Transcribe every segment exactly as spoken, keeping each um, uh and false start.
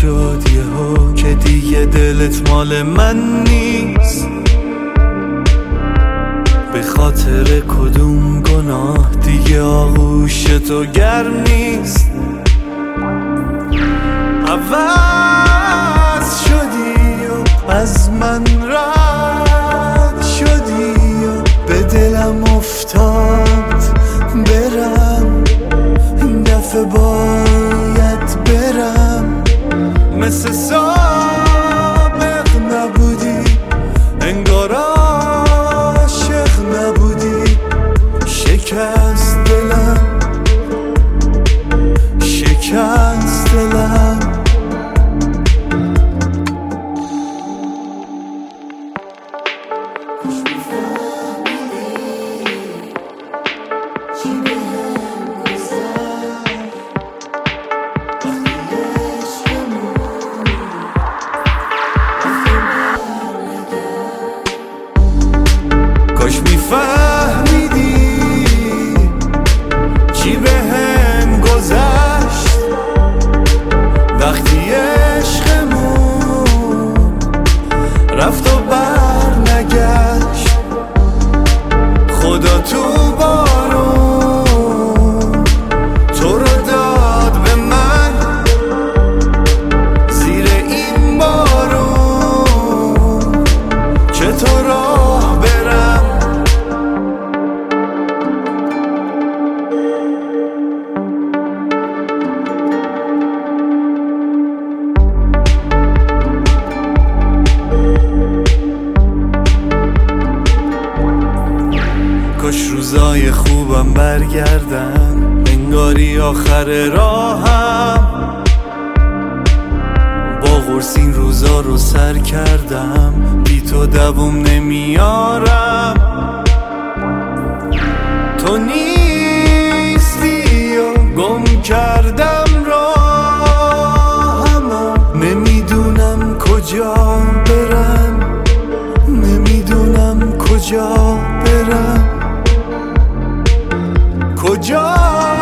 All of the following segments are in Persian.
شد یهو که دیگه دلت مال من نیست؟ به خاطر کدوم گناه دیگه آغوش تو گرم نیست؟ عوض شدی و از من رد شدی و به دلم افتاد برم، این دفعه باید برم. مثل سابق نبودی، انگار عاشق نبودی. شکست دلم، شکست دلم. کاش میفهمیدی چی بهم گذشت وقتی عشقمون رفت و بر نگشت. خدا تو بارون تو رو داد به من، زیر این بارون چطور راه برم؟ کاش روزای خوبم برگردن، انگاری آخر راهم. با قرص این روزا رو سر کردم، بی تو دووم نمیارم. تو نیستی و گم کردم راهمو، نمیدونم کجا برم، نمیدونم کجا برم. کجا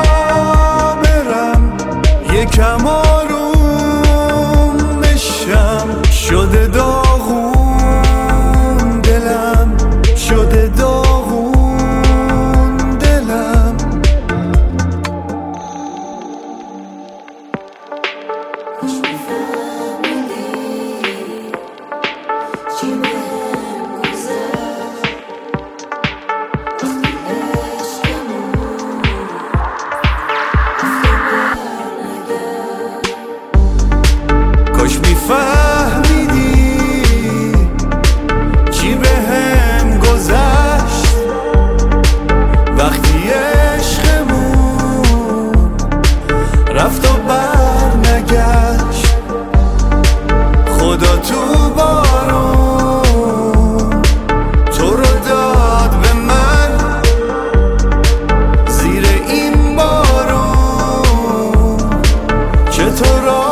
برم یکم آروم بشم؟ شده داغون دلم، شده داغون دلم. کاش میفهمیدی چی بهم گذشت وقتی عشقمون رفت و بر نگشت. خدا تو بارون تو رو داد به من، زیر این بارون چطور